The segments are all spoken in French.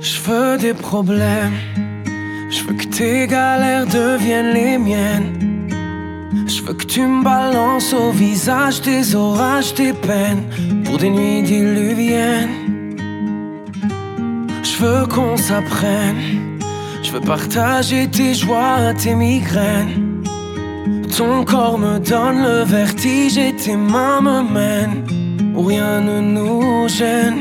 Je veux des problèmes, je veux que tes galères deviennent les miennes. Je veux que tu me balances au visage tes orages, tes peines, pour des nuits diluviennes. Je veux qu'on s'apprenne, je veux partager tes joies, tes migraines. Ton corps me donne le vertige et tes mains me mènent où rien ne nous gêne.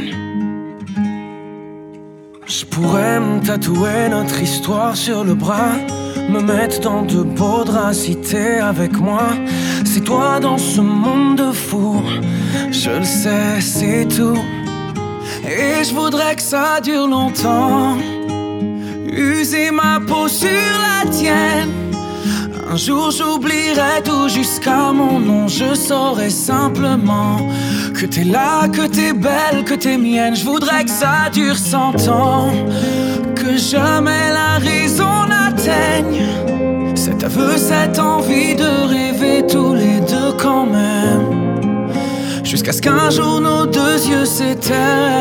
Je pourrais me tatouer notre histoire sur le bras, me mettre dans de beaux draps si t'es avec moi. C'est toi dans ce monde de fous, je le sais, c'est tout. Et je voudrais que ça dure longtemps, user ma peau sur la tienne. Un jour j'oublierai tout jusqu'à mon nom. Je saurai simplement que t'es là, que t'es belle, que t'es mienne. Je voudrais que ça dure 100 ans, que jamais la raison n'atteigne cet aveu, cette envie de rêver tous les deux quand même, jusqu'à ce qu'un jour nos deux yeux s'éteignent.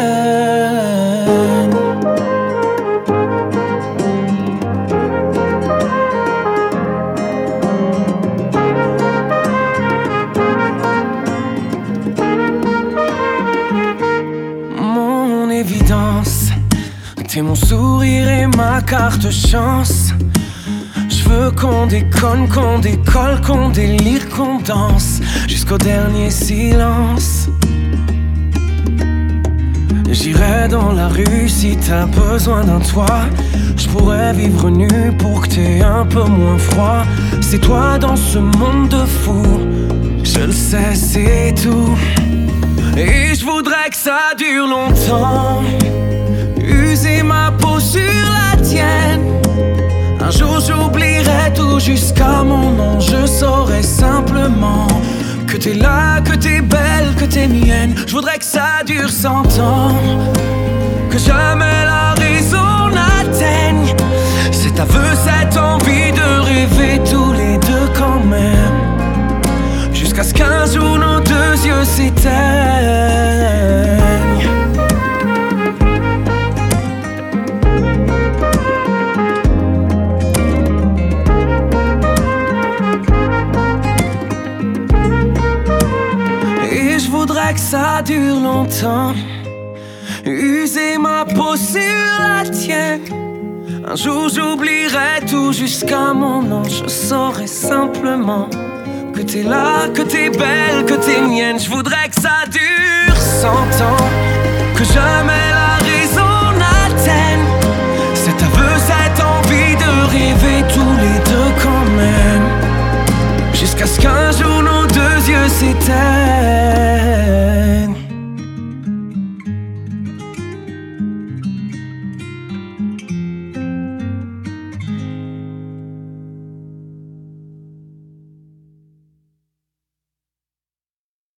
Mon évidence, t'es mon sourire et ma carte chance. Je veux qu'on déconne, qu'on décolle, qu'on délire, qu'on danse jusqu'au dernier silence. J'irai dans la rue si t'as besoin d'un toit. Je pourrais vivre nu pour que t'aies un peu moins froid. C'est toi dans ce monde de fous, je le sais, c'est tout. Et je voudrais que ça dure longtemps, user ma peau sur la tienne. Un jour j'oublierai tout jusqu'à mon nom. Je saurai simplement que t'es là, que t'es belle, que t'es mienne. Je voudrais que ça dure 100 ans, que jamais la raison n'atteigne cet aveu, cette envie de rêver tous les deux quand même, jusqu'à ce qu'un jour nos deux yeux s'éteignent. Que ça dure longtemps, user ma peau sur la tienne. Un jour j'oublierai tout jusqu'à mon nom. Je saurai simplement que t'es là, que t'es belle, que t'es mienne. Je voudrais que ça dure 100 ans, que jamais